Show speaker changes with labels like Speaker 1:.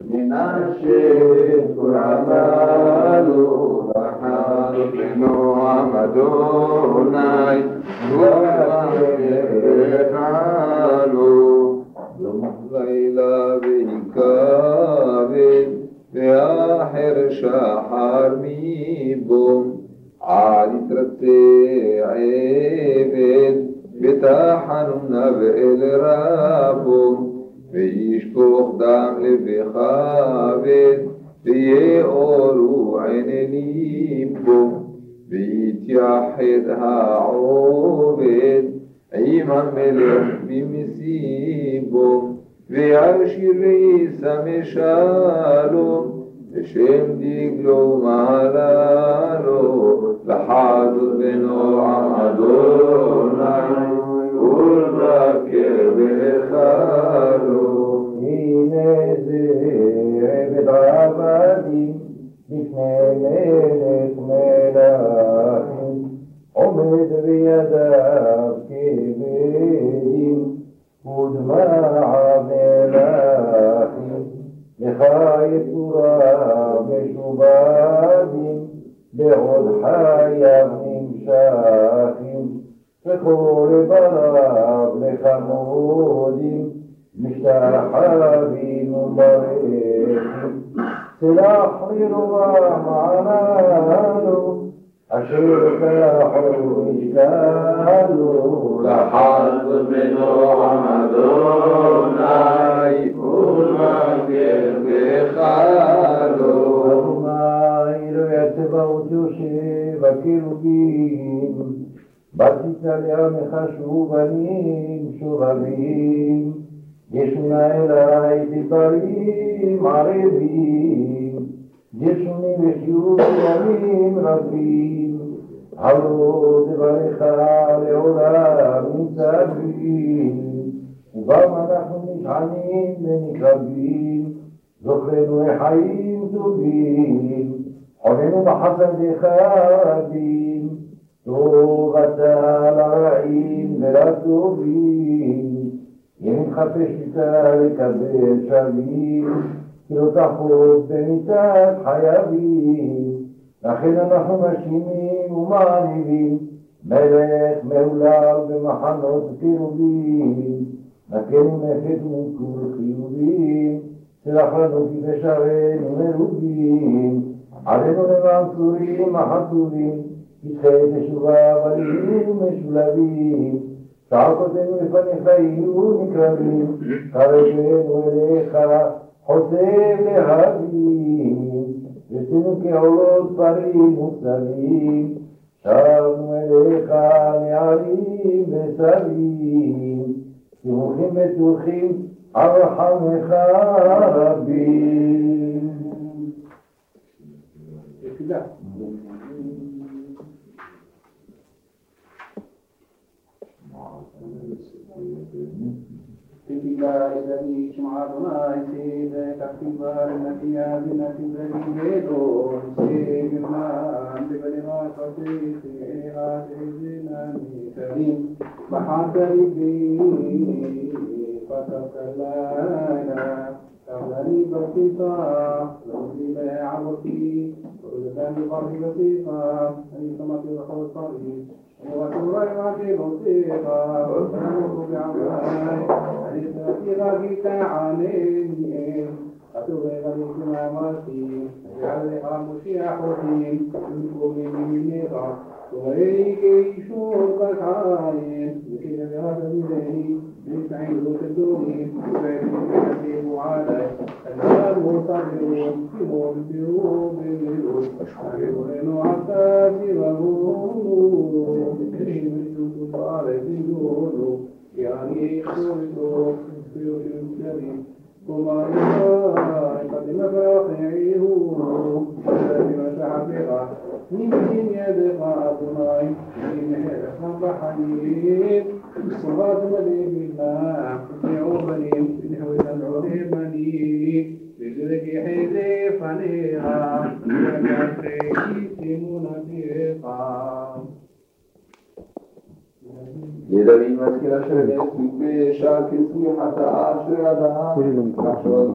Speaker 1: ננשק כולנו לחננו אדוני וברכנו לילה ויקבל ואחר שחר מבום עד יתרצה עבד בתחנונה ואל רבו וישפוך דם לבכבד ויאורו עיני בו ויתייחד העובד עם המלך במסיבו וישיר וישם שלום בשם דגלו מעללו לחדות בנועם אדוני ולבקר בחלום.
Speaker 2: הנה זה עבד עבדים לפני מלך מלכים עומד בידיו כבדים ודמעה מלכים לך יצורה משובדים בעוד חייו נמשכים וכל בריו לחמודים משתחווים ומברכים סלח לרובם עמלו אשר תחו משקלו
Speaker 1: לחדות בנועם אדוני ולבקר בחלום.
Speaker 2: אדוני אלוהי הצבאות יושב הקרובים בציצה לעמך שובנים שובבים ישונה אליי תפרים ערבים ישוני ושירות ימים רבים הלא דבריך לעולם ניצבים ובם אנחנו נשענים ונקרבים זוכרנו לחיים טובים חוננו בחסדיך רבים טוב אתה לרעים ולטובים אם חפש איתה לקבל שווים כי לא תחוב במיתת חייבים לכן אנחנו משימים ומעליבים מלך מהולל במחנות קירובים נקנו נפת ומכור חיובים סלח לנו כי בשרנו מרובים עלינו למען צורים החצובים יתחי תשובה בריאים ומשולבים צעקותינו לפניך יהיו נקרבים קרבנו אליך חוצב להבים ותנו כעולות פרים וצלבים שבנו אליך נערים וסבים סמוכים בטוחים על רחמך רבים.
Speaker 3: תפילה אלוהי שמע אדוני צדק הכתיבה לנקייה ונתיבי גדול סגנם בבלימה חסיך אחד איזנם יקרים בחרת ליבי פתחת לילה קבלני בסיסה לא לעבותי ולדן בברחי בסיסה אני שמעתי לכל طريق وتوري معك بصيرة وتنوك بعملاي أليساتي غاقيك عليني أتوغي غليك ماماتي اجعل لها مشيحتي ينكم منيها تغيك يشوفك عاين لكي بهذا بذهي بيسعيد تدوني وبيتي يحسيب علي النار مصدرون مبدرون بالملوك أشعرين عساتي وغنون كريم الجود على الجود يعني يخلص في الكريم وما يخاي قد مفاقعيه بما شعبها من يدقى أبناي من حرص بحنين الصلاة مليم الله يعوبني بنحوة العظيمني بذلك حذيف عليها وكفريك منافقا
Speaker 1: לדוד מזכיר אשר נצביק בשעה כסמיכת האשר אדם לחשוב